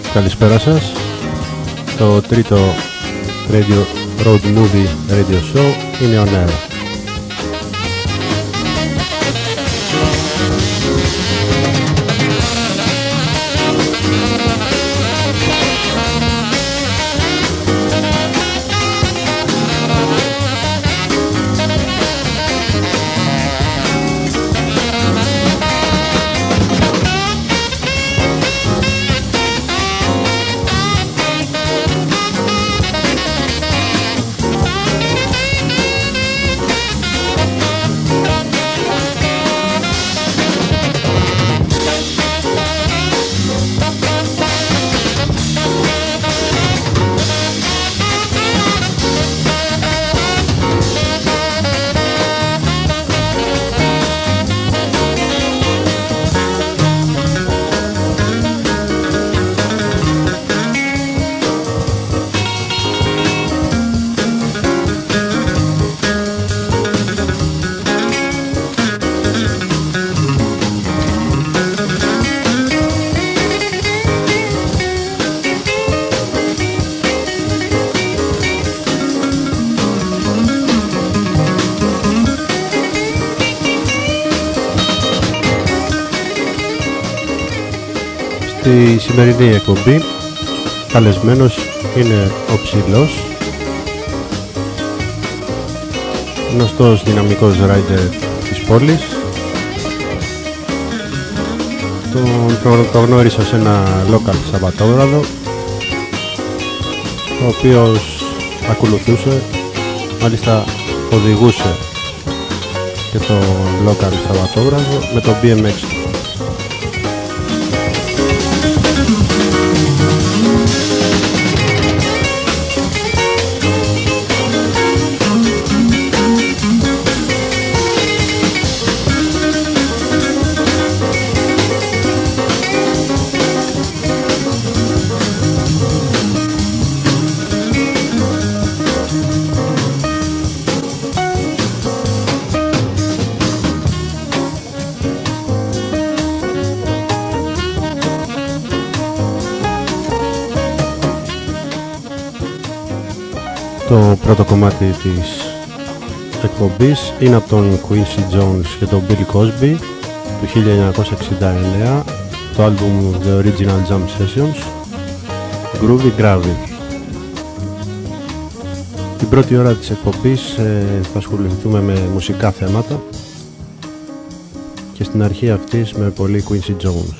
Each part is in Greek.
Καλησπέρα σας. Το τρίτο Road Movie Radio Show είναι on air. Στη σημερινή εκπομπή καλεσμένος είναι ο Ψηλός, γνωστός δυναμικός ράιντερ της πόλης. Τον γνώρισα σε ένα local Σαββατόβραδο, ο οποίος ακολουθούσε, μάλιστα οδηγούσε και το local Σαββατόβραδο με το BMX του. Το πρώτο κομμάτι της εκπομπής είναι από τον Quincy Jones και τον Bill Cosby του 1969, το άλμπουμ The Original Jam Sessions, Groovy Gravy. Την πρώτη ώρα της εκπομπής θα ασχοληθούμε με μουσικά θέματα και στην αρχή αυτής με πολύ Quincy Jones.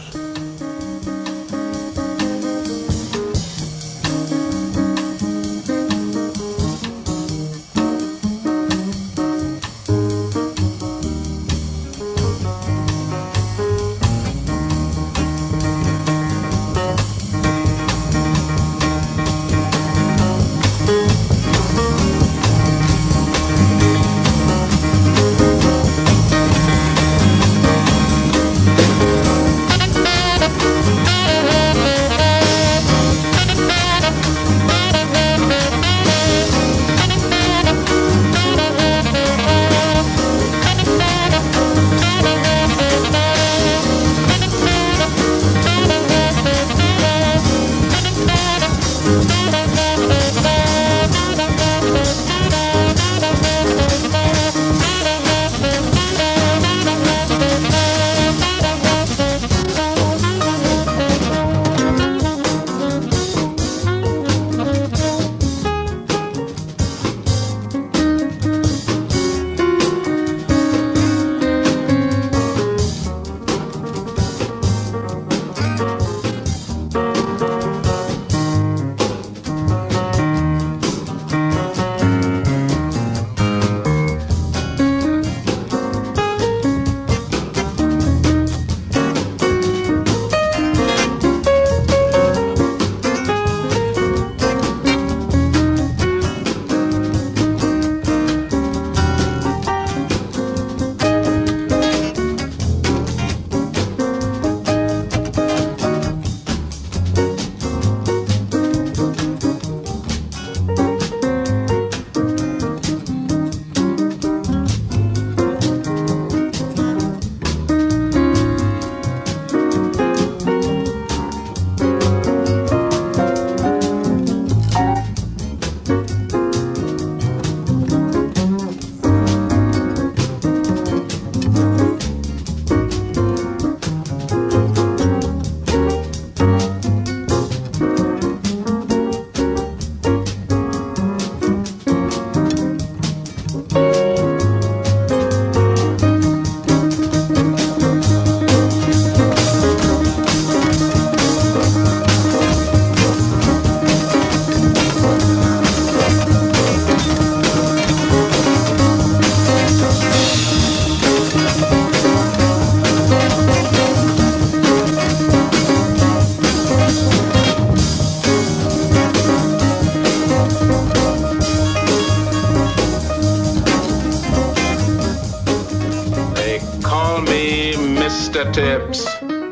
Mr. Tibbs.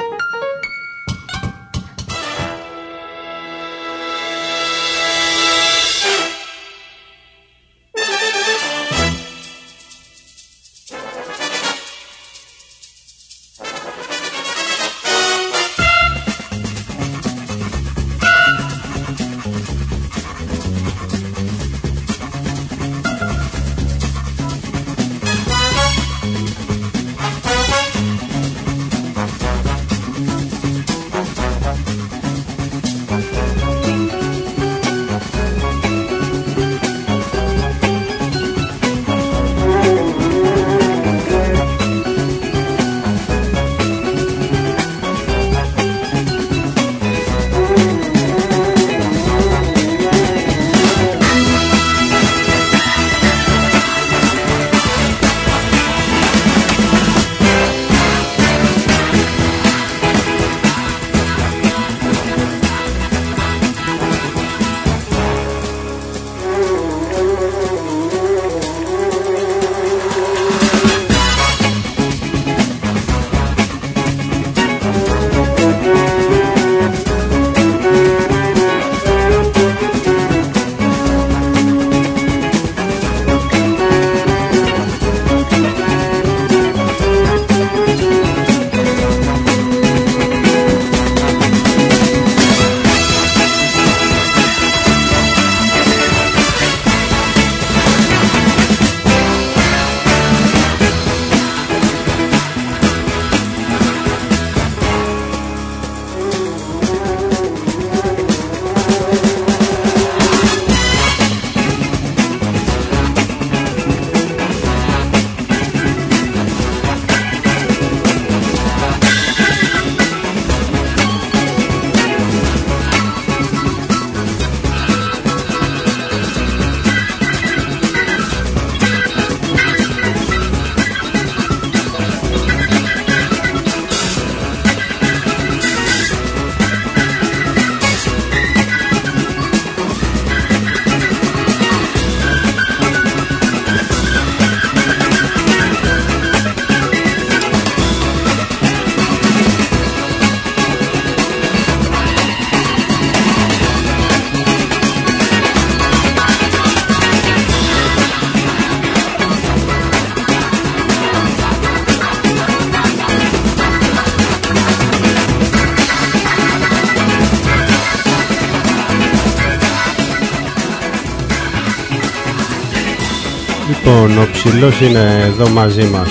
Λοιπόν, ο Ψηλός είναι εδώ μαζί μας.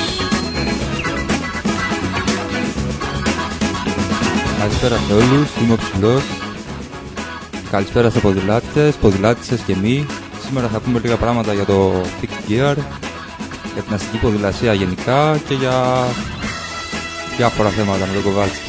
Καλησπέρα σε όλους, είμαι ο Ψηλός. Καλησπέρα σε ποδηλάτες, ποδηλάτισσες και μη. Σήμερα θα πούμε λίγα πράγματα για το Pick Gear, για την αστική ποδηλασία γενικά και για διάφορα θέματα με τον Κοβάλσκι.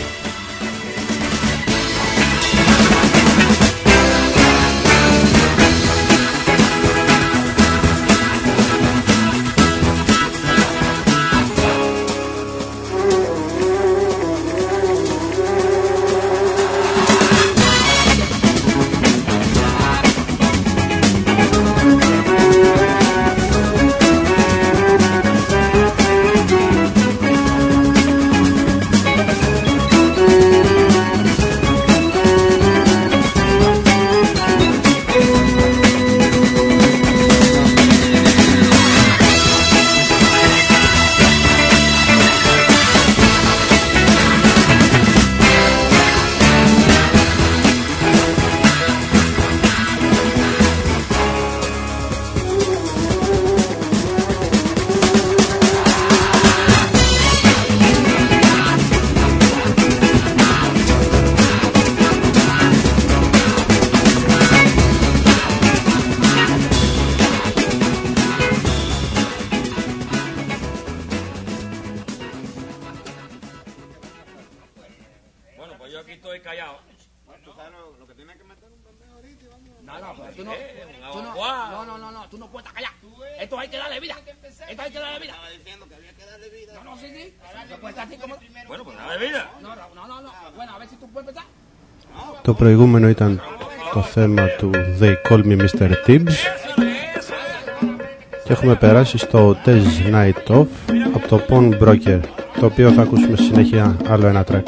Το προηγούμενο ήταν το θέμα του They Call Me Mr. Tibbs και έχουμε περάσει στο Tez Night Off από το Pawn Broker. το οποίο θα ακούσουμε στη συνέχεια άλλο ένα track.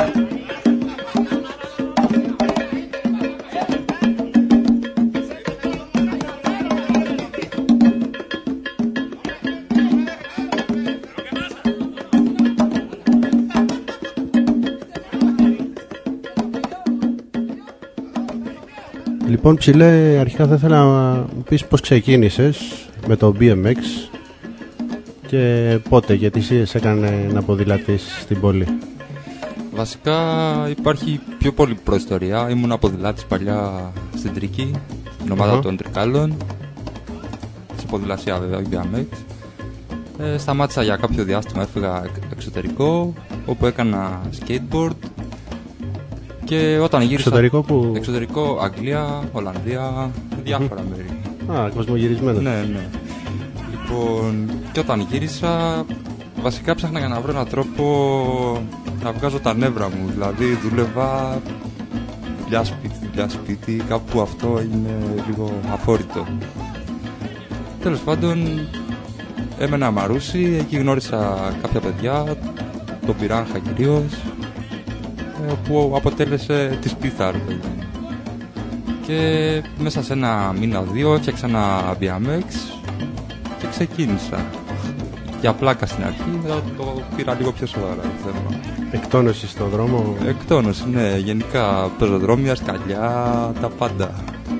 Λοιπόν, Ψηλέ, αρχικά θα ήθελα να μου πεις πώς ξεκίνησες με το BMX και πότε, γιατί σε έκανε να ποδηλατήσεις στην πόλη. Βασικά υπάρχει πιο πολύ προϊστορία. Ήμουν ποδηλάτης παλιά στην Τρίκη, στην ομάδα των Τρικάλων, σε ποδηλασία βέβαια, BMX. Σταμάτησα για κάποιο διάστημα, έφυγα εξωτερικό, όπου έκανα skateboard. Και όταν γύρισα. Εξωτερικό που. Εξωτερικό, Αγγλία, Ολλανδία, διάφορα μέρη. Α, κοσμογυρισμένο. Ναι. Λοιπόν, και όταν γύρισα, βασικά ψάχνα για να βρω έναν τρόπο να βγάζω τα νεύρα μου. Δηλαδή, δούλευα δουλειά σπίτι, κάπου αυτό είναι λίγο αφόρητο. Τέλος πάντων, έμενα Μαρούσι, εκεί γνώρισα κάποια παιδιά, τον Πυράνχα κυρίως, που αποτέλεσε τη σπίθα, και μέσα σε ένα μήνα-δύο έφτιαξα ένα BMX και ξεκίνησα για πλάκα στην αρχή, μετά το πήρα λίγο πιο σοβαρά το θέμα. Εκτόνωση στον δρόμο. Εκτόνωση, ναι, γενικά πεζοδρόμια, σκαλιά, τα πάντα.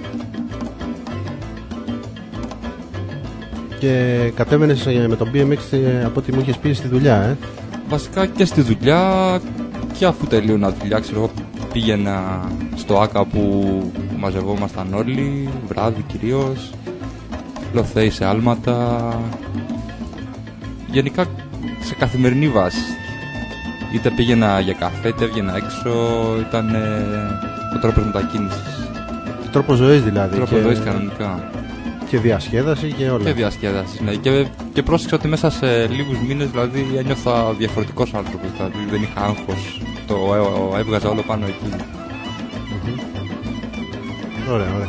Και κατέβαινες με το BMX από ό,τι μου είχες πει στη δουλειά, Βασικά και στη δουλειά, και αφού τελείωνα δουλειά, ξέρω εγώ, πήγαινα στο ΆΚΑ που μαζευόμασταν όλοι, βράδυ κυρίως, λοθέοι σε άλματα, γενικά σε καθημερινή βάση. Είτε πήγαινα για καφέ, είτε έβγαινα έξω, ήταν ο τρόπος μετακίνησης. Τρόπο ζωής δηλαδή. Τρόπο ζωής κανονικά. Και διασκέδαση και όλα. Και διασκέδαση, ναι. Και πρόσεξα ότι μέσα σε λίγους μήνες δηλαδή ένιωθα διαφορετικός άνθρωπος. Δηλαδή δεν είχα άγχος. Το έβγαζα όλο πάνω εκεί. Ωραία.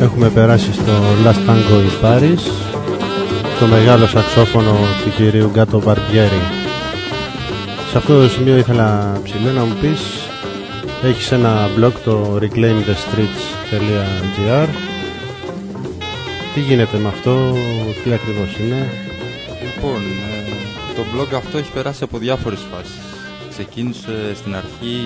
Έχουμε περάσει στο Last Tango in Paris, το μεγάλο σαξόφωνο του κυρίου Γκάτο Μπαρμπιέρη. Σε αυτό το σημείο ήθελα ψηλέ να μου πεις, έχεις ένα blog, το reclaimthestreets.gr. Τι γίνεται με αυτό, τι ακριβώς είναι? Λοιπόν, το blog αυτό έχει περάσει από διάφορες φάσεις. Ξεκίνησε στην αρχή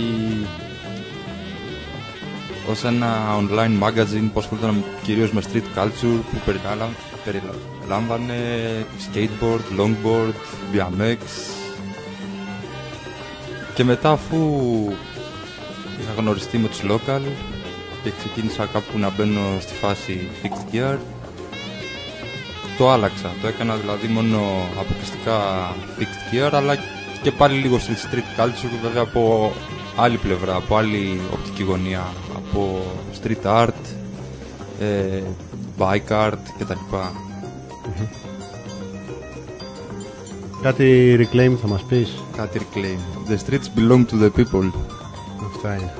ως ένα online magazine που ασχολούνταν κυρίως με street culture, που περιλάμβανε skateboard, longboard, BMX. Και μετά, αφού είχα γνωριστεί με τους local και ξεκίνησα κάπου να μπαίνω στη φάση fixed gear, το άλλαξα. Το έκανα δηλαδή μόνο αποκλειστικά fixed gear, αλλά και πάλι λίγο στη street culture, βέβαια από άλλη πλευρά, από άλλη οπτική γωνία, από street art, bike art κτλ. Κάτι reclaim θα μας πεις? Κάτι reclaim. The streets belong to the people. Αυτά είναι.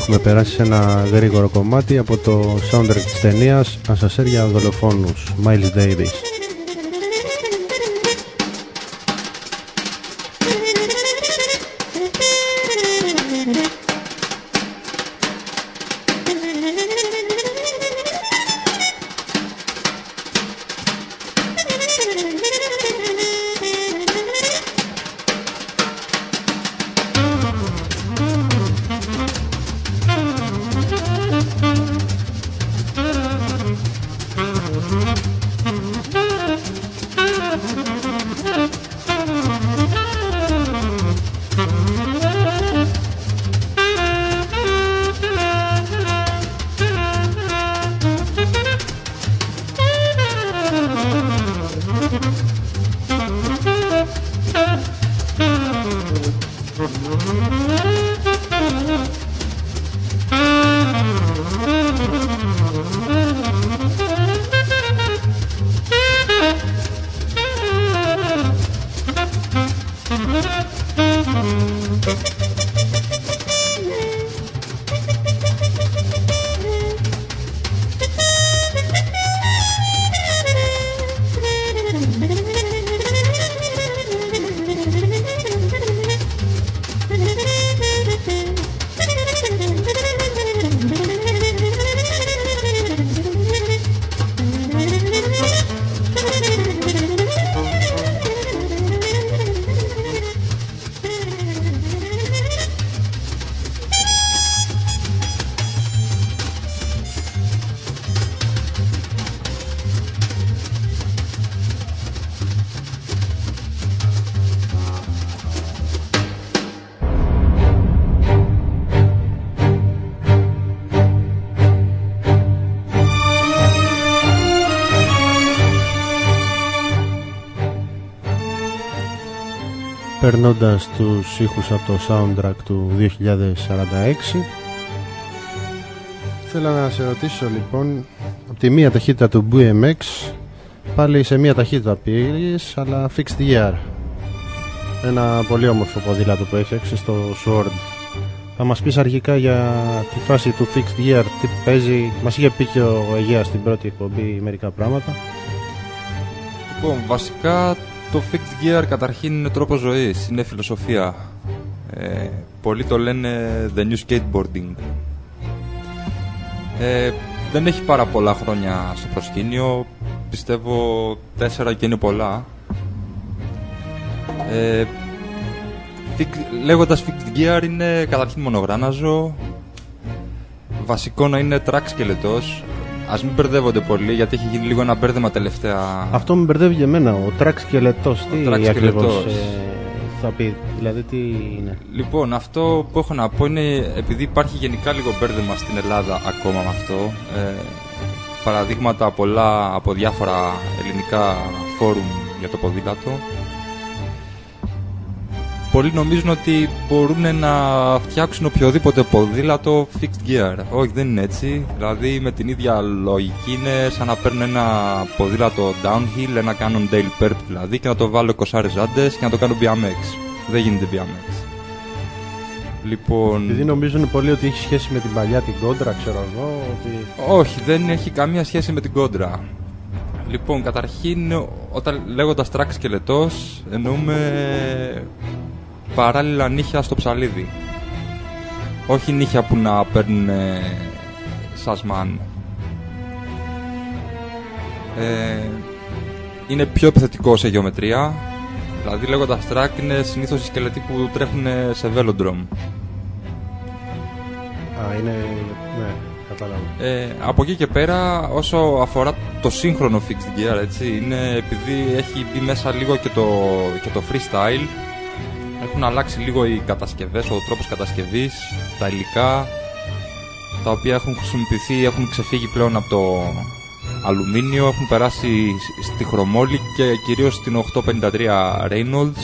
έχουμε περάσει σε ένα γρήγορο κομμάτι από το soundtrack της ταινίας «Ασασέρ για δολοφόνους», Miles Davis. Περνώντας τους ήχους από το soundtrack του 2046, θέλω να σε ρωτήσω λοιπόν, από τη μία ταχύτητα του BMX πάλι σε μία ταχύτητα πήγες, αλλά fixed gear, ένα πολύ όμορφο ποδήλατο που έχει έξω στο Sword. Θα μας πεις αρχικά για τη φάση του fixed gear, τι παίζει? Μας είχε πει και ο Αιγαίας στην πρώτη εκπομπή μερικά πράγματα. Λοιπόν, βασικά το fixed gear καταρχήν είναι τρόπος ζωής, είναι φιλοσοφία. Πολλοί το λένε the new skateboarding. Δεν έχει πάρα πολλά χρόνια στο προσκήνιο, πιστεύω 4 και είναι πολλά. Λέγοντας fixed gear είναι καταρχήν μονογράναζο, βασικό να είναι track σκελετός. Ας μην μπερδεύονται πολύ, γιατί έχει γίνει λίγο ένα μπέρδεμα τελευταία. Αυτό με μπερδεύει και εμένα, ο track σκελετός. Τι ακριβώς θα πει, δηλαδή τι είναι? Λοιπόν, αυτό που έχω να πω είναι, επειδή υπάρχει γενικά λίγο μπέρδεμα στην Ελλάδα ακόμα με αυτό, παραδείγματα πολλά από διάφορα ελληνικά φόρουμ για το ποδήλατο, πολλοί νομίζουν ότι μπορούν να φτιάξουν οποιοδήποτε ποδήλατο fixed gear. Όχι, δεν είναι έτσι. Δηλαδή με την ίδια λογική είναι σαν να παίρνουν ένα ποδήλατο downhill, ένα Cannondale Perp δηλαδή, και να το βάλω 20 ζάντες και να το κάνω BMX. Δεν γίνεται BMX. Λοιπόν... Επειδή νομίζουν πολλοί ότι έχει σχέση με την παλιά την κόντρα, ξέρω εγώ, ότι... Όχι, δεν έχει καμία σχέση με την κόντρα. Λοιπόν, καταρχήν, όταν λέγοντας track σκελετός, εννοούμε παράλληλα νύχια στο ψαλίδι. Όχι νύχια που να παίρνουν σασμάν. Είναι πιο επιθετικό σε γεωμετρία. Δηλαδή λέγοντας track είναι συνήθως οι σκελετοί που τρέχουν σε velodrome. Είναι... ναι. Από εκεί και πέρα, όσο αφορά το σύγχρονο fixed gear, έτσι, είναι επειδή έχει μπει μέσα λίγο και το freestyle. Έχουν αλλάξει λίγο οι κατασκευές, ο τρόπος κατασκευής, τα υλικά, τα οποία έχουν χρησιμοποιηθεί, έχουν ξεφύγει πλέον από το αλουμίνιο, έχουν περάσει στη χρωμόλη και κυρίως στην 853 Reynolds,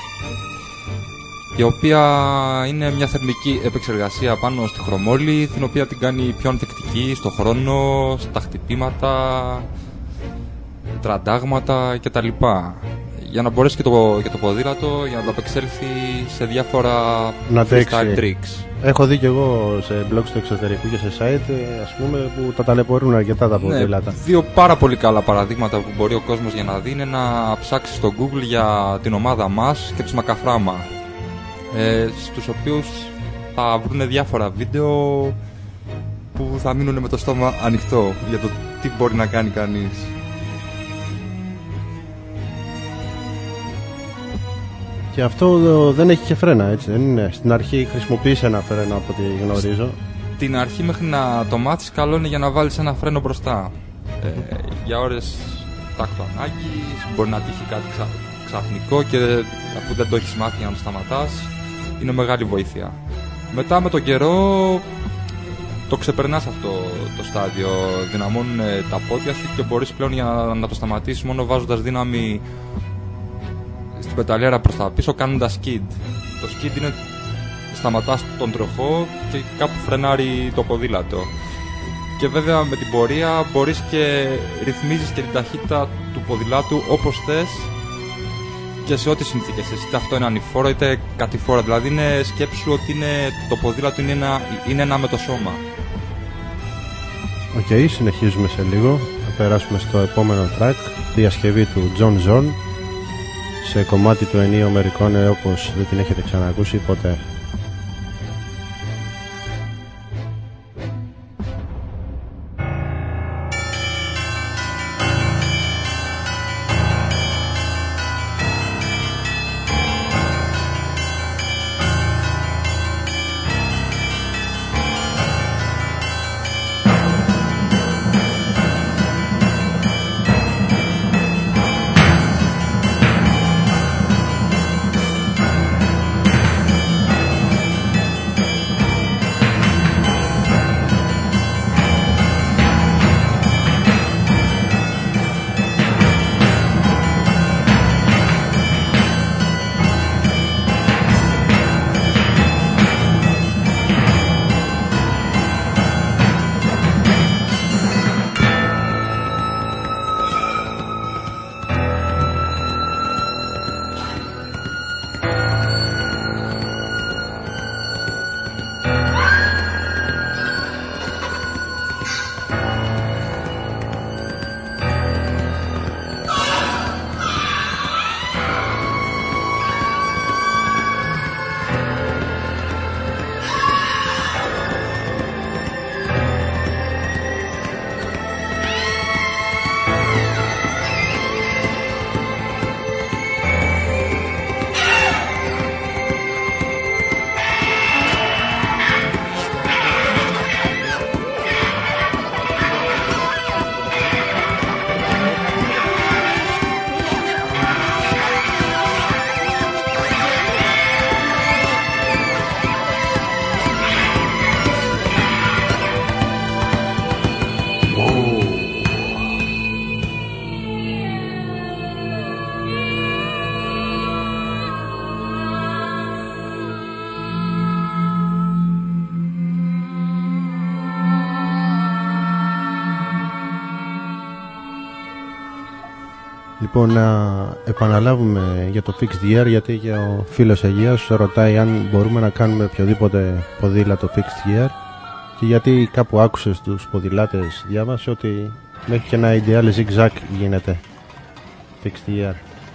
η οποία είναι μια θερμική επεξεργασία πάνω στη χρωμόλη, την οποία την κάνει πιο ανθεκτική στο χρόνο, στα χτυπήματα, τραντάγματα κτλ. για να μπορέσει και το ποδήλατο για να το απεξέλθει σε διάφορα freestyle tricks. Έχω δει και εγώ σε blogs του εξωτερικού και σε site, ας πούμε, που τα ταλαιπωρούν αρκετά τα ποδήλατα. Δύο πάρα πολύ καλά παραδείγματα που μπορεί ο κόσμος για να δει είναι να ψάξει στο Google για την ομάδα μας και τους Μακαφράμα, στους οποίους θα βρουν διάφορα βίντεο που θα μείνουν με το στόμα ανοιχτό για το τι μπορεί να κάνει κανείς. Και αυτό δεν έχει και φρένα, έτσι δεν είναι? Στην αρχή χρησιμοποιείς ένα φρένο από ό,τι γνωρίζω. Στην αρχή μέχρι να το μάθεις καλό είναι για να βάλεις ένα φρένο μπροστά. Για ώρες τάκτου ανάγκης, μπορεί να τύχει κάτι ξαφνικό και αφού δεν το έχεις μάθει για να το σταματάς, είναι μεγάλη βοήθεια. Μετά με τον καιρό το ξεπερνάς αυτό το στάδιο, δυναμώνουν τα πόδια σου και μπορείς πλέον για να το σταματήσεις μόνο βάζοντας δύναμη στην πεταλιέρα προς τα πίσω, κάνοντας skid. Το skid είναι σταματάς τον τροχό και κάπου φρενάρει το ποδήλατο. Και βέβαια με την πορεία μπορείς και ρυθμίζεις και την ταχύτητα του ποδηλάτου όπως θες και σε ό,τι συνθήκες. Είτε αυτό είναι ανηφόρο είτε κατηφόρο. Δηλαδή σκέψου ότι το ποδήλατο είναι ένα με το σώμα. Οκ, συνεχίζουμε σε λίγο. Θα περάσουμε στο επόμενο track, διασκευή του John Zorn, σε κομμάτι του Ennio Morricone όπως δεν την έχετε ξανακούσει ποτέ. Λοιπόν, να επαναλάβουμε για το Fixed Gear, γιατί και ο φίλος Αγίας ρωτάει αν μπορούμε να κάνουμε οποιοδήποτε ποδήλατο Fixed Gear, και γιατί κάπου άκουσε στους ποδηλάτες, διάβασε ότι μέχρι και ένα ideal zigzag γίνεται Fixed Gear.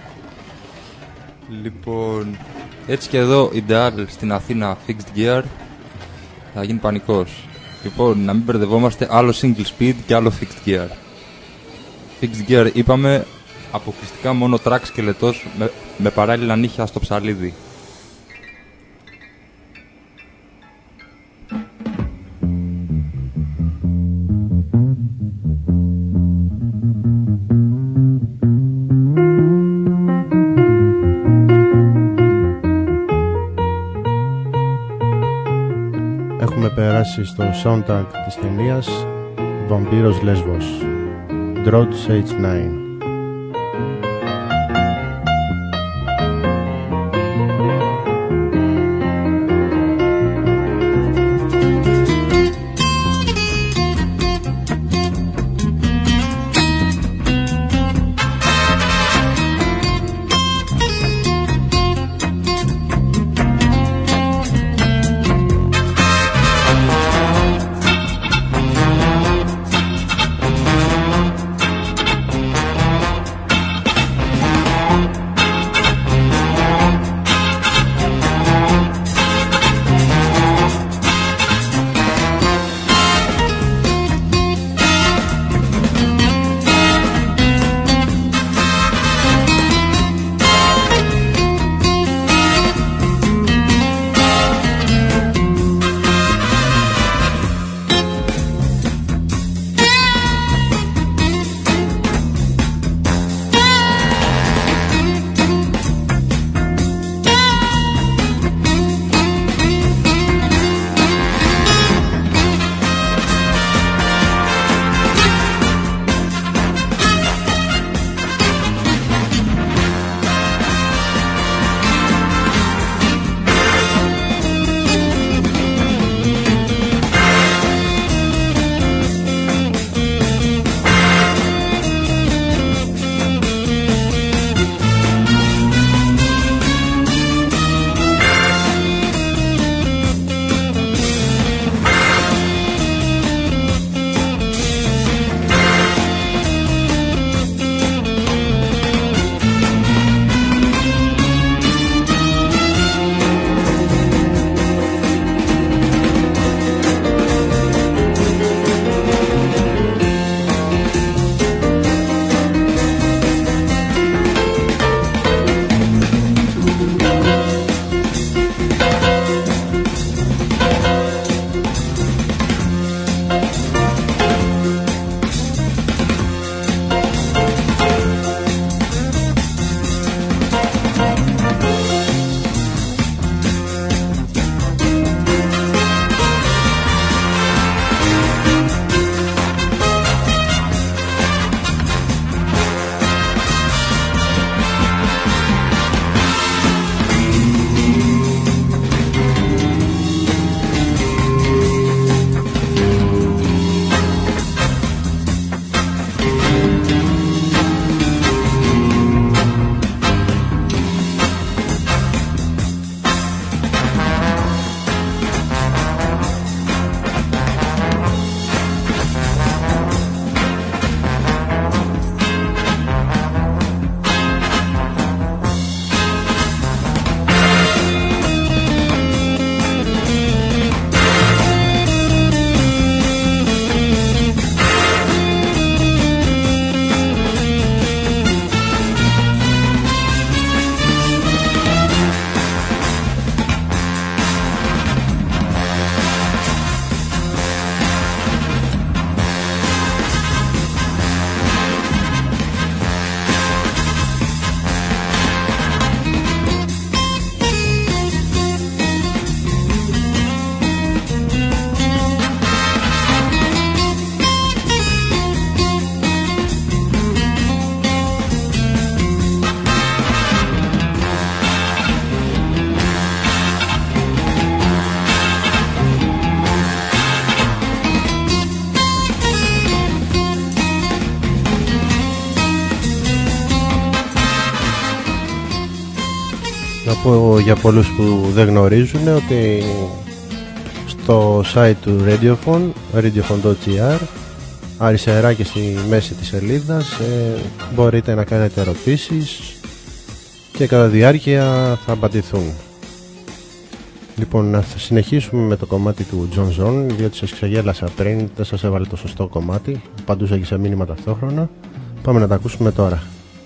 Λοιπόν, έτσι και εδώ ideal στην Αθήνα Fixed Gear θα γίνει πανικός. Λοιπόν, να μην μπερδευόμαστε, άλλο single speed και άλλο Fixed Gear. Fixed Gear είπαμε αποκλειστικά μόνο track σκελετός με παράλληλα νύχια στο ψαλίδι. Έχουμε περάσει στο soundtrack της ταινίας Vampiros Lesbos, Drodge H9. πω για πολλούς που δεν γνωρίζουν ότι στο site του radiofon.gr αριστερά και στη μέση της σελίδας μπορείτε να κάνετε ερωτήσεις και κατά διάρκεια θα απαντηθούν. Λοιπόν, να συνεχίσουμε με το κομμάτι του John Zorn, διότι σας ξεγέλασα πριν, δεν σας έβαλε το σωστό κομμάτι, απαντούσα και σε μήνυμα ταυτόχρονα. Πάμε να τα ακούσουμε τώρα.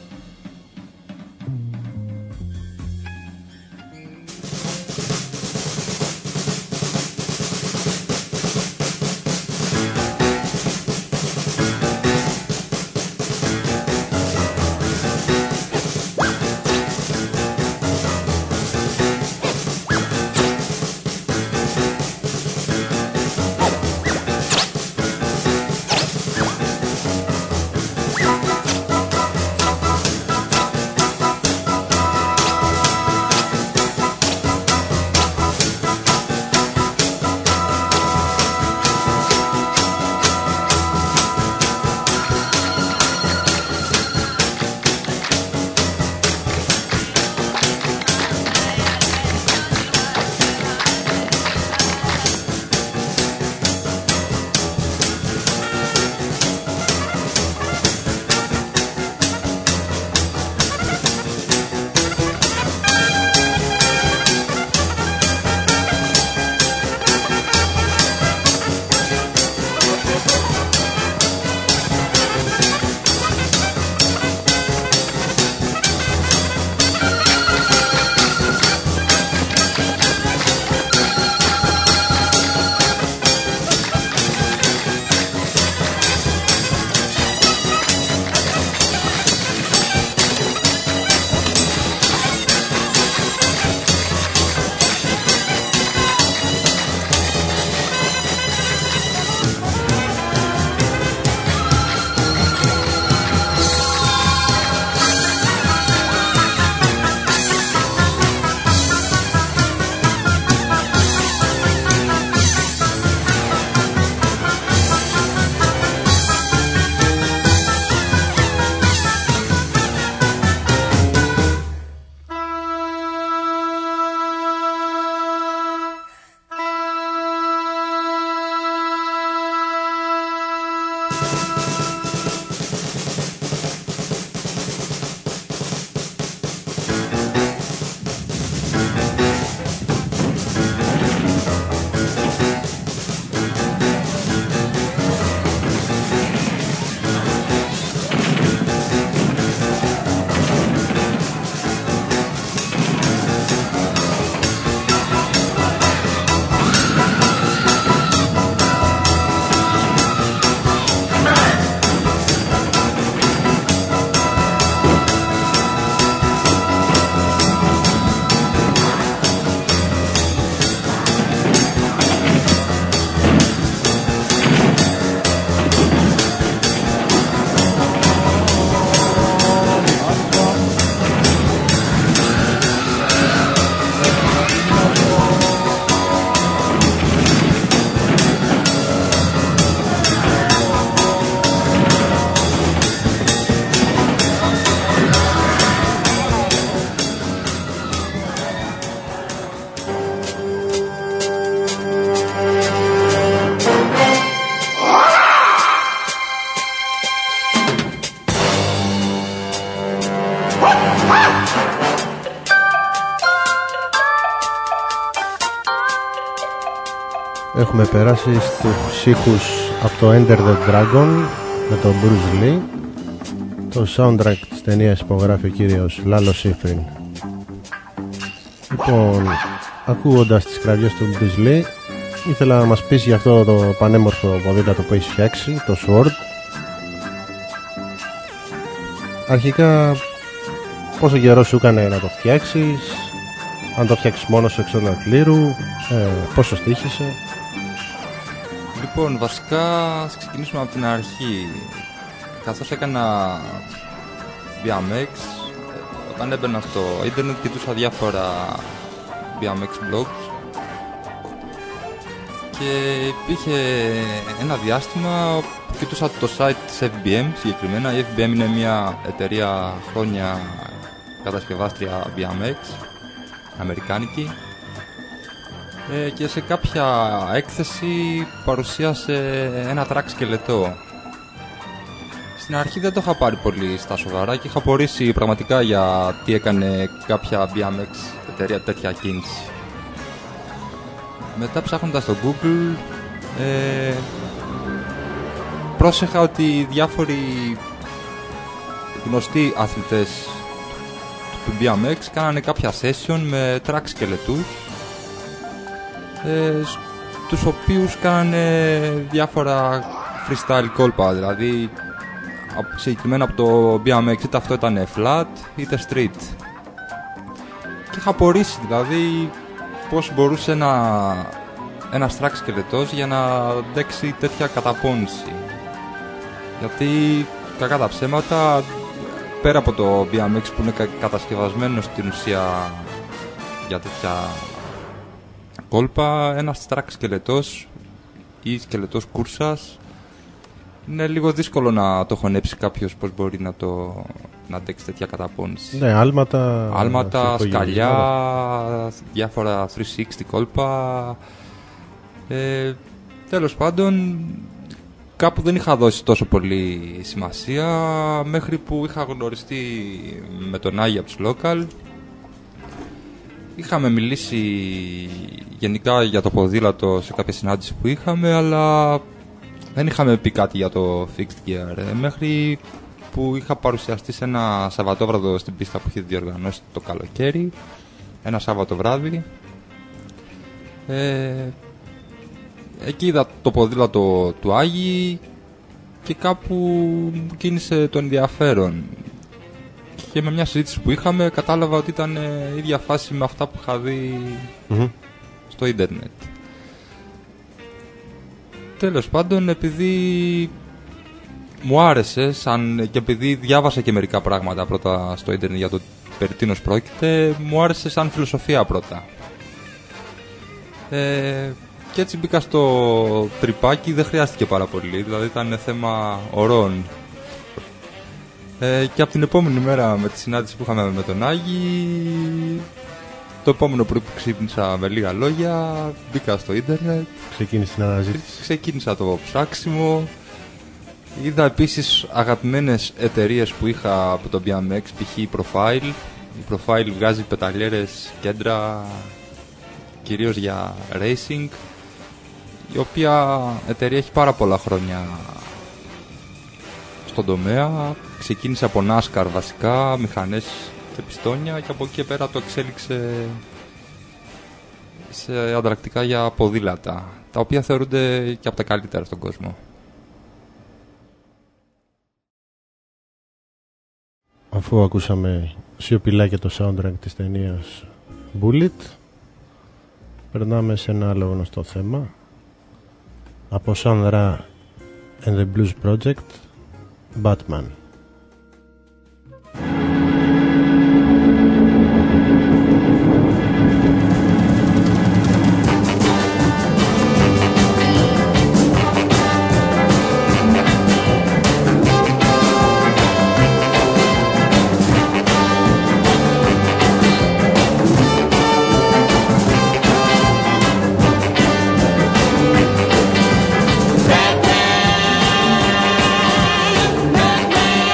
Έχουμε περάσει στους ήχους από το Enter the Dragon με τον Bruce Lee. Το soundtrack της ταινίας υπογράφει ο κύριος Λάλο Σίφριν. Λοιπόν, ακούγοντας τις κραυγές του Bruce Lee, ήθελα να μας πεις για αυτό το πανέμορφο ποδήλατο που έχεις φτιάξει, το Sword. Αρχικά, πόσο καιρό σου έκανε να το φτιάξεις, αν το φτιάξεις μόνος σου εξ ολοκλήρου, πόσο στοίχησε? Λοιπόν, βασικά ας ξεκινήσουμε από την αρχή. Καθώς έκανα BMX, όταν έμπαινα στο ίντερνετ κοιτούσα διάφορα BMX blogs και υπήρχε ένα διάστημα που κοιτούσα το site της FBM συγκεκριμένα. Η FBM είναι μια εταιρεία χρόνια κατασκευάστρια BMX αμερικάνικη, και σε κάποια έκθεση παρουσίασε ένα track σκελετό. Στην αρχή δεν το είχα πάρει πολύ στα σοβαρά και είχα απορρίσει πραγματικά για τι έκανε κάποια BMX εταιρεία τέτοια κίνηση. Μετά ψάχνοντας στο Google, πρόσεχα ότι διάφοροι γνωστοί αθλητές του BMX κάνανε κάποια session με track σκελετούς, τους οποίους κάνανε διάφορα freestyle κόλπα, δηλαδή συγκεκριμένα από το BMX, είτε αυτό ήταν flat είτε street. Και είχα απορρίσει δηλαδή πώς μπορούσε ένας track σκελετός για να αντέξει τέτοια καταπώνηση. Γιατί κακά τα ψέματα, πέρα από το BMX που είναι κατασκευασμένο στην ουσία για τέτοια κόλπα, ένας track σκελετός ή σκελετός κούρσας είναι λίγο δύσκολο να το χωνέψει κάποιος πώς μπορεί να αντέξει τέτοια καταπώνηση. Ναι, άλματα, σκαλιά, διάφορα 360 κόλπα. Τέλος πάντων, κάπου δεν είχα δώσει τόσο πολύ σημασία, μέχρι που είχα γνωριστεί με τον Άγιο από τους local. Είχαμε μιλήσει γενικά για το ποδήλατο σε κάποια συνάντηση που είχαμε, αλλά δεν είχαμε πει κάτι για το fixed gear, μέχρι που είχα παρουσιαστεί σε ένα Σαββατόβραδο στην πίστα που είχε διοργανώσει το καλοκαίρι, ένα Σάββατο βράδυ. Εκεί είδα το ποδήλατο του Άγη και κάπου μου κίνησε το ενδιαφέρον. Και με μια συζήτηση που είχαμε κατάλαβα ότι ήταν η ίδια φάση με αυτά που είχα δει στο ίντερνετ. Τέλος πάντων, επειδή μου άρεσε και επειδή διάβασα και μερικά πράγματα πρώτα στο ίντερνετ για το περί τίνος πρόκειται, μου άρεσε σαν φιλοσοφία πρώτα. Και έτσι μπήκα στο τρυπάκι, δεν χρειάστηκε πάρα πολύ, δηλαδή ήταν θέμα ωρών. Και από την επόμενη μέρα με τη συνάντηση που είχαμε με τον Άγη, το επόμενο πρωί που ξύπνησα με λίγα λόγια, μπήκα στο ίντερνετ. Ξεκίνησε την αναζήτηση. Ξεκίνησα το ψάξιμο. Είδα επίσης αγαπημένες εταιρείες που είχα από το BMX, π.χ. η Profile. Η Profile βγάζει πεταλιέρες, κέντρα, κυρίως για racing, η οποία εταιρεία έχει πάρα πολλά χρόνια στον τομέα. Ξεκίνησε από NASCAR βασικά, μηχανές και πιστόνια, και από εκεί και πέρα το εξέλιξε σε ανταλλακτικά για ποδήλατα, τα οποία θεωρούνται και από τα καλύτερα στον κόσμο. Αφού ακούσαμε σιωπηλά και το soundtrack της ταινίας Bullet, περνάμε σε ένα άλλο γνωστό θέμα από Sun Ra and the Blues Project, Batman. Batman, Batman.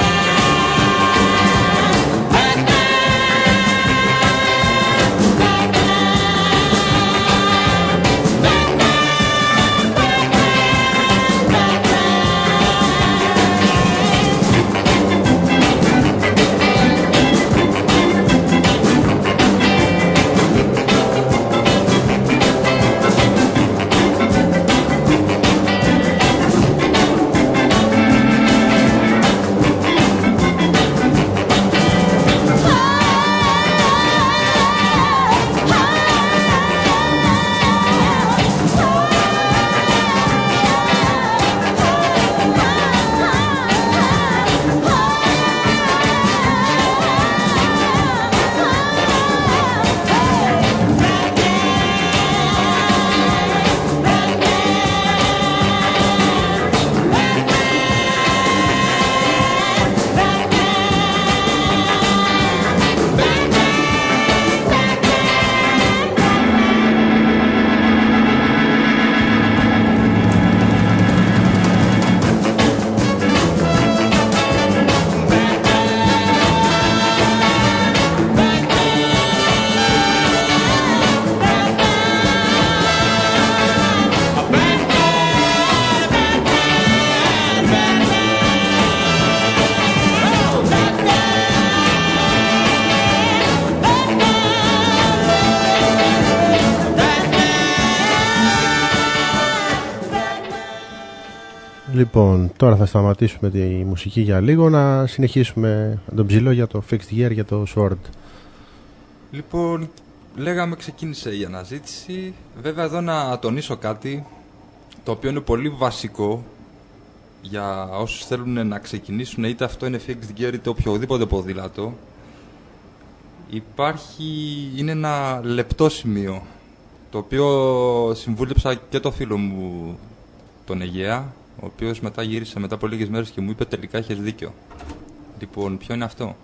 Λοιπόν, τώρα θα σταματήσουμε τη μουσική για λίγο, να συνεχίσουμε τον ψηλό για το Fixed Gear, για το Sword. Λοιπόν, λέγαμε ξεκίνησε η αναζήτηση. Βέβαια εδώ να τονίσω κάτι το οποίο είναι πολύ βασικό για όσους θέλουν να ξεκινήσουν, είτε αυτό είναι Fixed Gear είτε οποιοδήποτε ποδήλατο. Είναι ένα λεπτό σημείο, το οποίο συμβούλεψα και το φίλο μου τον Αιγαία, ο οποίος μετά γύρισε μετά από λίγες μέρες και μου είπε τελικά έχεις δίκιο. Λοιπόν, ποιο είναι αυτό?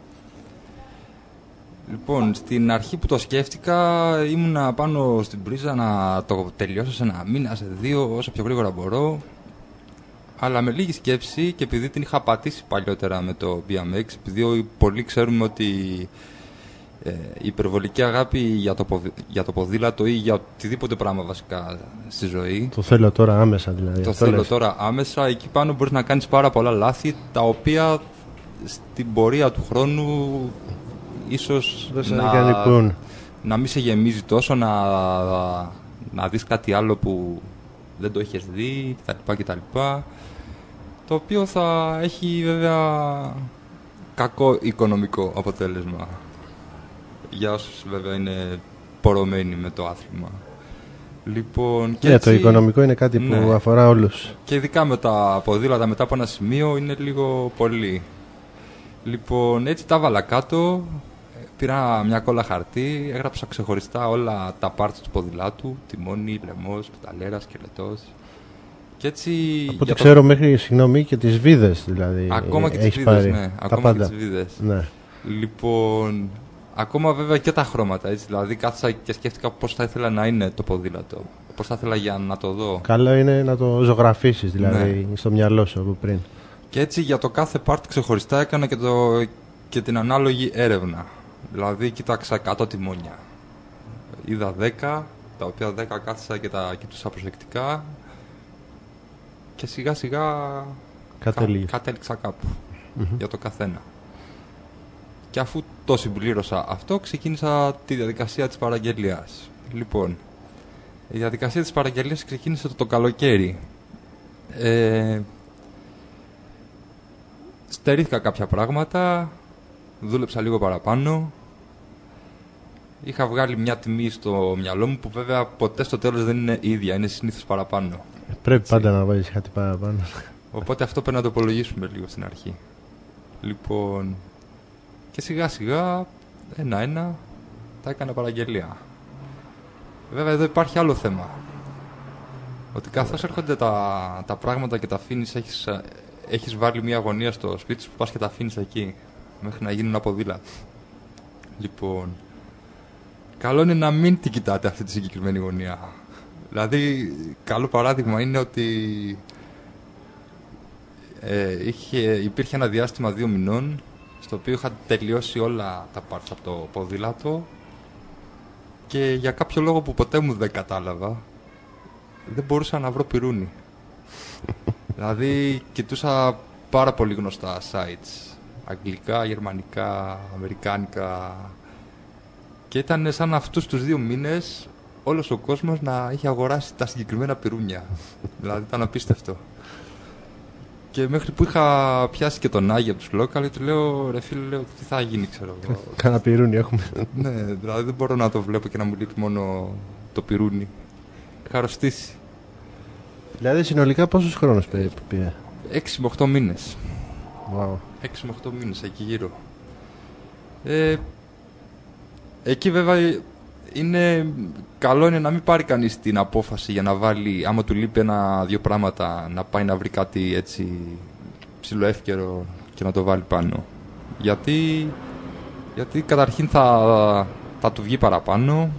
Λοιπόν, στην αρχή που το σκέφτηκα ήμουνα πάνω στην πρίζα να το τελειώσω σε ένα μήνα, σε 2, όσο πιο γρήγορα μπορώ. Αλλά με λίγη σκέψη, και επειδή την είχα πατήσει παλιότερα με το BMX, επειδή πολλοί ξέρουμε ότι η υπερβολική αγάπη για το ποδήλατο ή για οτιδήποτε πράγμα βασικά στη ζωή. Το θέλω τώρα άμεσα δηλαδή. Το θέλω τώρα άμεσα. Εκεί πάνω μπορείς να κάνεις πάρα πολλά λάθη, τα οποία στην πορεία του χρόνου ίσως να μην σε γεμίζει τόσο, να δεις κάτι άλλο που δεν το έχεις δει κτλ. Το οποίο θα έχει βέβαια κακό οικονομικό αποτέλεσμα για όσους βέβαια είναι πορωμένοι με το άθλημα. Λοιπόν, και έτσι, το οικονομικό είναι κάτι που αφορά όλους. Και ειδικά με τα ποδήλατα μετά από ένα σημείο είναι λίγο πολύ. Λοιπόν, έτσι τα βάλα κάτω, πήρα μια κόλλα χαρτί, έγραψα ξεχωριστά όλα τα parts του ποδηλάτου, τιμόνι, λαιμός, πεταλέρα, σκελετός. Και έτσι, από ό,τι ξέρω μέχρι, συγγνώμη, και τις βίδες δηλαδή. Ακόμα και τις βίδες, ναι. Ακόμα και τις βίδες. Ναι. Λοιπόν, ακόμα βέβαια και τα χρώματα, έτσι. Δηλαδή κάθισα και σκέφτηκα πώς θα ήθελα να είναι το ποδήλατο. Πώς θα ήθελα για να το δω. Καλό είναι να το ζωγραφίσεις δηλαδή, ναι, στο μυαλό σου από πριν. Και έτσι για το κάθε part ξεχωριστά έκανα και την ανάλογη έρευνα. Δηλαδή κοίταξα 100 τιμόνια. Είδα 10, τα οποία 10 κάθισα και τα κοιτούσα προσεκτικά. Και σιγά σιγά κατέληξα κάπου για το καθένα. Και αφού το συμπλήρωσα αυτό, ξεκίνησα τη διαδικασία της παραγγελίας. Λοιπόν, η διαδικασία της παραγγελίας ξεκίνησε το καλοκαίρι. Στερήθηκα κάποια πράγματα, δούλεψα λίγο παραπάνω. Είχα βγάλει μια τιμή στο μυαλό μου που βέβαια ποτέ στο τέλος δεν είναι ίδια, είναι συνήθως παραπάνω. Πρέπει έτσι πάντα να βάλεις κάτι παραπάνω. Οπότε αυτό πρέπει να το υπολογίσουμε λίγο στην αρχή. Λοιπόν, και σιγά σιγά, ένα-ένα, τα έκανα παραγγελία. Βέβαια εδώ υπάρχει άλλο θέμα. Ότι καθώς έρχονται τα πράγματα και τα αφήνεις, έχεις βάλει μια γωνία στο σπίτι σου που πας και τα αφήνεις εκεί, μέχρι να γίνουν από ποδήλατο. Λοιπόν, καλό είναι να μην την κοιτάτε αυτή τη συγκεκριμένη γωνία. Δηλαδή, καλό παράδειγμα είναι ότι υπήρχε ένα διάστημα 2 μηνών στο οποίο είχα τελειώσει όλα τα parts από το ποδήλατο και για κάποιο λόγο που ποτέ μου δεν κατάλαβα δεν μπορούσα να βρω πυρούνι. Δηλαδή, κοιτούσα πάρα πολύ γνωστά sites, αγγλικά, γερμανικά, αμερικάνικα, και ήταν σαν αυτούς τους 2 μήνες όλος ο κόσμος να είχε αγοράσει τα συγκεκριμένα πυρούνια. Δηλαδή ήταν απίστευτο. Και μέχρι που είχα πιάσει και τον Άγιο από τους local, του λέω, ρε φίλε, λέω, τι θα γίνει, ξέρω εγώ. Κάνα πυρούνι έχουμε. Ναι, δηλαδή δεν μπορώ να το βλέπω και να μου λείπει μόνο το πυρούνι. Είχα αρρωστήσει. Δηλαδή συνολικά πόσους χρόνους περίπου πήρε? 6 με 8 μήνες. Wow. 6 με 8 μήνες, εκεί γύρω. Εκεί βέβαια καλό είναι να μην πάρει κανείς την απόφαση για να βάλει, άμα του λείπει 1-2 πράγματα, να πάει να βρει κάτι έτσι ψιλοεύκαιρο και να το βάλει πάνω. Γιατί καταρχήν θα του βγει παραπάνω,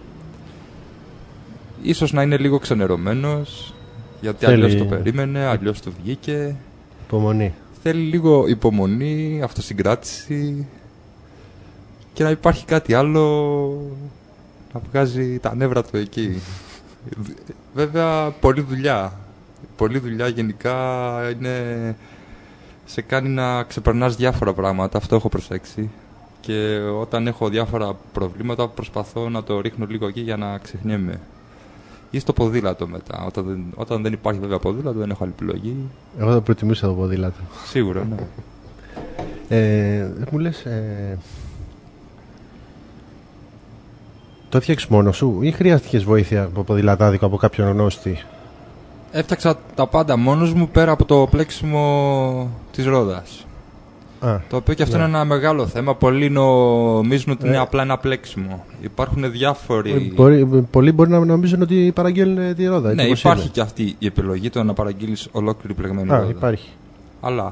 ίσως να είναι λίγο ξενερωμένος, γιατί αλλιώς το περίμενε, αλλιώς του βγήκε. Υπομονή. Θέλει λίγο υπομονή, αυτοσυγκράτηση και να υπάρχει κάτι άλλο να βγάζει τα νεύρα του εκεί. Βέβαια, πολλή δουλειά. Πολλή δουλειά γενικά σε κάνει να ξεπερνάς διάφορα πράγματα. Αυτό έχω προσέξει. Και όταν έχω διάφορα προβλήματα προσπαθώ να το ρίχνω λίγο εκεί για να ξεχνιέμαι. ή στο ποδήλατο μετά. Όταν δεν υπάρχει βέβαια ποδήλατο, δεν έχω άλλη επιλογή. Εγώ θα προτιμούσα το ποδήλατο. Σίγουρα, ναι. Μου λες, το έφτιαξες μόνος σου ή χρειάστηκες βοήθεια από ποδηλατάδικο, από κάποιον γνώστη? Έφτιαξα τα πάντα μόνος μου, πέρα από το πλέξιμο της ρόδας. Το οποίο και αυτό είναι ένα μεγάλο θέμα. Πολλοί νομίζουν ότι είναι απλά ένα πλέξιμο. Υπάρχουν διάφοροι. Πολλοί μπορεί να νομίζουν ότι παραγγέλνουν τη ρόδα. Ναι, υπάρχει και αυτή η επιλογή, το να παραγγείλεις ολόκληρη πλεγμένη ρόδα. Υπάρχει. Αλλά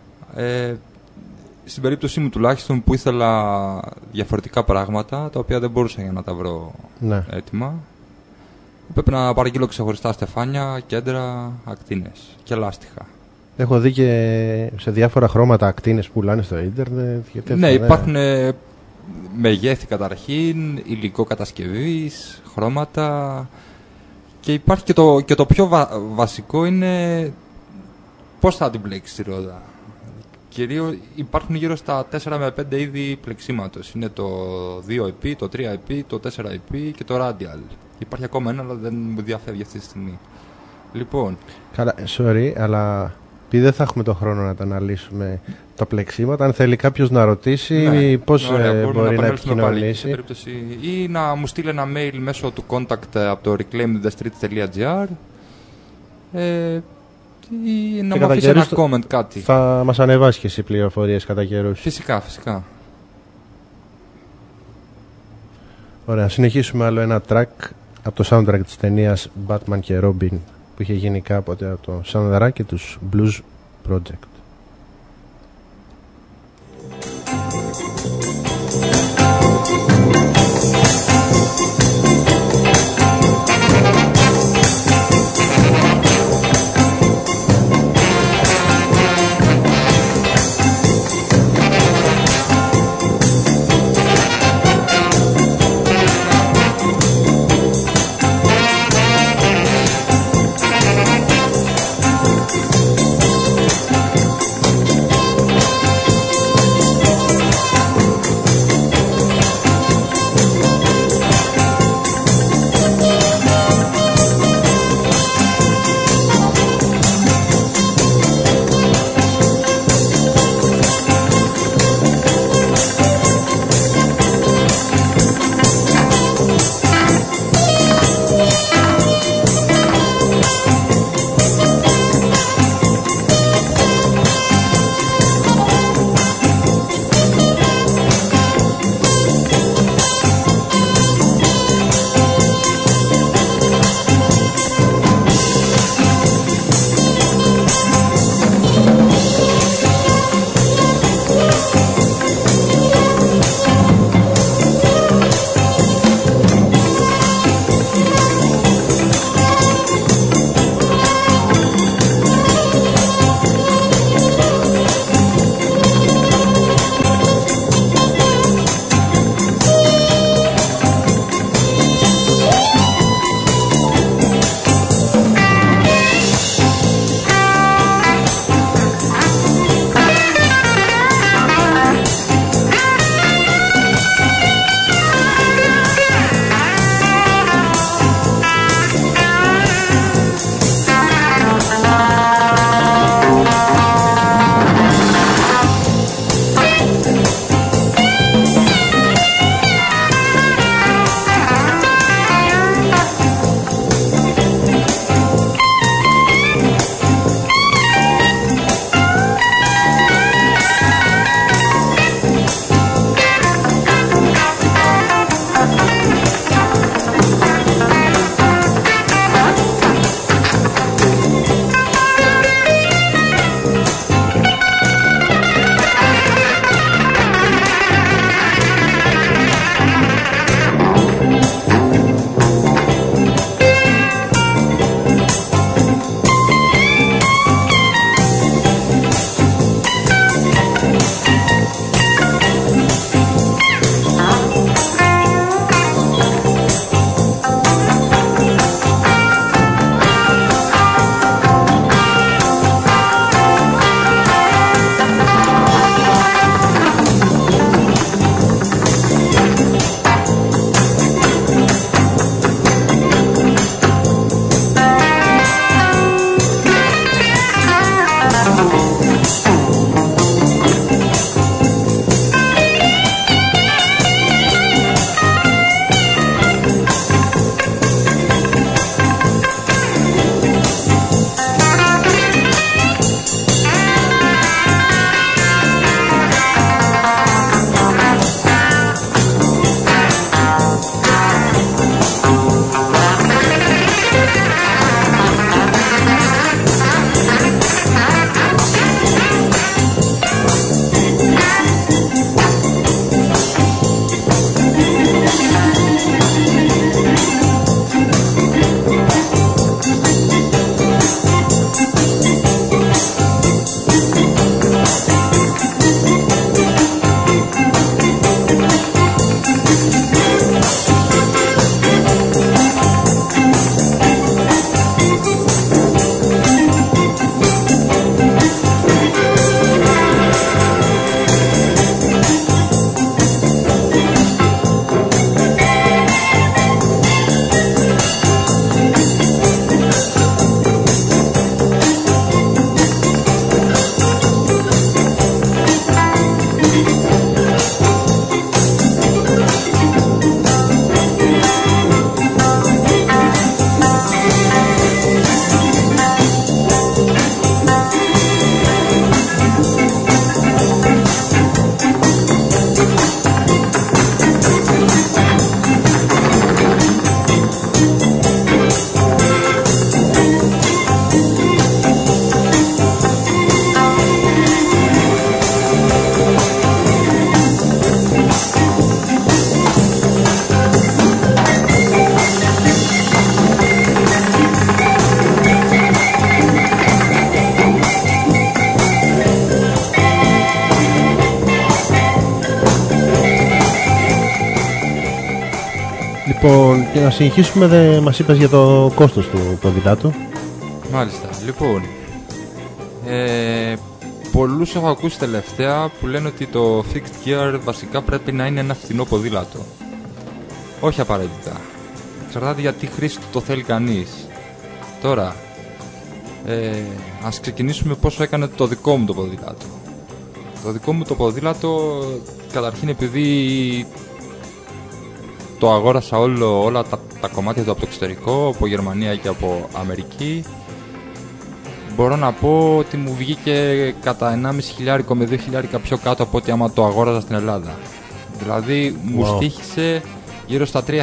στην περίπτωσή μου τουλάχιστον, που ήθελα διαφορετικά πράγματα, τα οποία δεν μπορούσα για να τα βρω έτοιμα, πρέπει να παραγγείλω ξεχωριστά στεφάνια, κέντρα, ακτίνες και λάστιχα. Έχω δει και σε διάφορα χρώματα ακτίνες που πουλάνε στο ίντερνετ. Ναι, υπάρχουν μεγέθη καταρχήν, υλικό κατασκευής, χρώματα, και υπάρχει και το πιο βασικό είναι πώς θα την πλέξεις τη ρόδα. Κυρίως υπάρχουν γύρω στα 4 με 5 είδη πλεξίματος. Είναι το 2EP, το 3EP, το 4EP και το Radial. Υπάρχει ακόμα ένα, αλλά δεν μου διαφεύγει αυτή τη στιγμή. Λοιπόν. Καλά, sorry, αλλά επειδή δεν θα έχουμε τον χρόνο να τα αναλύσουμε τα πλεξίματα, αν θέλει κάποιος να ρωτήσει πώς μπορεί να επικοινωνήσει. Ή να μου στείλει ένα mail μέσω του contact από το reclaimthestreet.gr ή να μου αφήσει ένα comment, κάτι. Θα μας ανεβάσει και εσύ πληροφορίες κατά καιρούς. Φυσικά, φυσικά. Ωραία, συνεχίσουμε άλλο ένα track από το soundtrack της ταινίας Batman και Robin, που είχε γίνει κάποτε από το soundtrack τους Blues Project. Λοιπόν, και να συνεχίσουμε, μας είπες για το κόστος του ποδηλάτου. Μάλιστα. Λοιπόν, πολλούς έχω ακούσει τελευταία που λένε ότι το fixed gear βασικά πρέπει να είναι ένα φθηνό ποδήλατο. Όχι απαραίτητα. Εξαρτάται για τι χρήση το θέλει κανείς. Τώρα, ας ξεκινήσουμε πόσο έκανε το δικό μου το ποδήλατο. Το δικό μου το ποδήλατο, καταρχήν επειδή το αγόρασα όλα τα κομμάτια του από το εξωτερικό, από Γερμανία και από Αμερική, μπορώ να πω ότι μου βγήκε κατά 1.500 με 2.000 πιο κάτω από ό,τι άμα το αγόραζα στην Ελλάδα. Δηλαδή μου στοίχησε γύρω στα 3.000.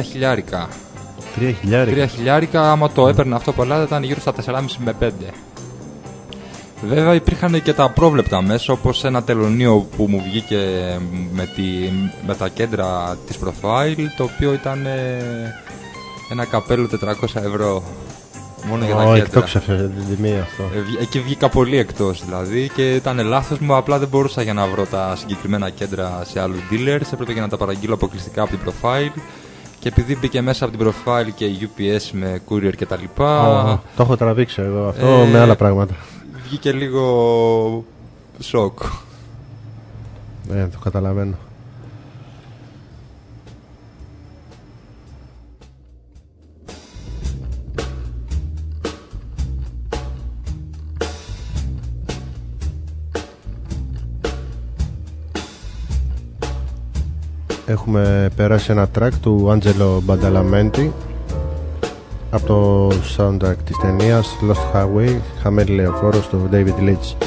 3.000 άμα το έπαιρνα αυτό από Ελλάδα ήταν γύρω στα 4,5 με 5. Βέβαια υπήρχαν και τα πρόβλεπτα μέσα, όπως ένα τελωνίο που μου βγήκε με τα κέντρα της Profile, το οποίο ήταν ένα καπέλο 400 ευρώ μόνο για τα κέντρα. Εκτόξευσε την τιμή αυτό. Εκεί βγήκα πολύ εκτός δηλαδή και ήταν λάθος μου, απλά δεν μπορούσα για να βρω τα συγκεκριμένα κέντρα σε άλλους dealers, έπρεπε για να τα παραγγείλω αποκλειστικά από την Profile. Και επειδή μπήκε μέσα από την Profile και UPS με courier και τα λοιπά, το έχω τραβήξει εγώ αυτό με άλλα πράγματα. Βγήκε λίγο σοκ. Το καταλαβαίνω. Έχουμε περάσει ένα track του Άντζελο Μπανταλαμέντι από το soundtrack της ταινίας Lost Highway, χαμένη λεωφόρος του David Leitch.